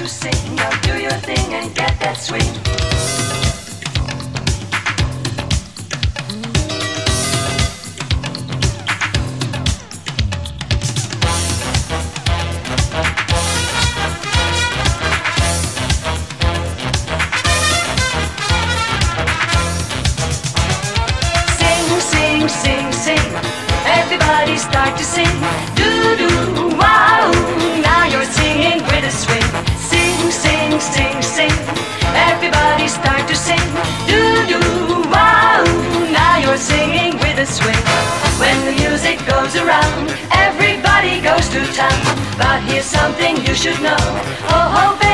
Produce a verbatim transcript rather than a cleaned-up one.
sing. Now do your thing and get that swing. Sing, sing, sing, everybody start to sing. Do-do, wow, now you're singing with a swing. Sing, sing, sing, sing, everybody start to sing. Do-do, wow, now you're singing with a swing. When the music goes around, everybody goes to town. But here's something you should know. Oh, oh,